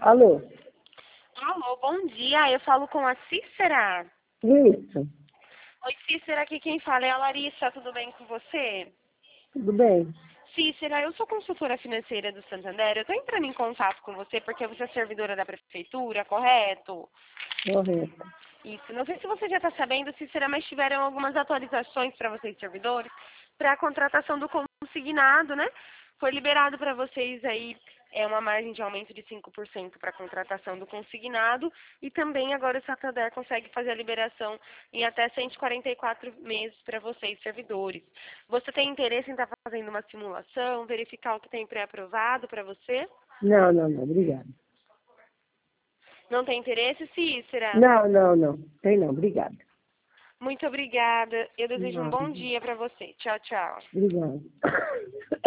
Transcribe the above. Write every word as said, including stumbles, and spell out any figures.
Alô? Alô, bom dia. Eu falo com a Cícera. Isso, Oi, Cícera, aqui quem fala é a Larissa. Tudo bem com você? tudo bem? Cícera, eu sou consultora financeira do Santander. Eu estou entrando em contato com você porque você é servidora da prefeitura, correto? Correto. Isso. Não sei se você já está sabendo, Cícera, mas tiveram algumas atualizações para vocês, servidores, para a contratação do consignado, né? Foi liberado para vocês aí é uma margem de aumento de cinco por cento para a contratação do consignado e também agora o Santander consegue fazer a liberação em até cento e quarenta e quatro meses para vocês, servidores. Você tem interesse em estar fazendo uma simulação, verificar o que tem pré-aprovado para você? Não, não, não, obrigada. Não tem interesse, Cícera? Não, não, não, tem não, obrigada. Muito obrigada. Eu desejo um Nada, bom dia para você. Tchau, tchau. obrigada.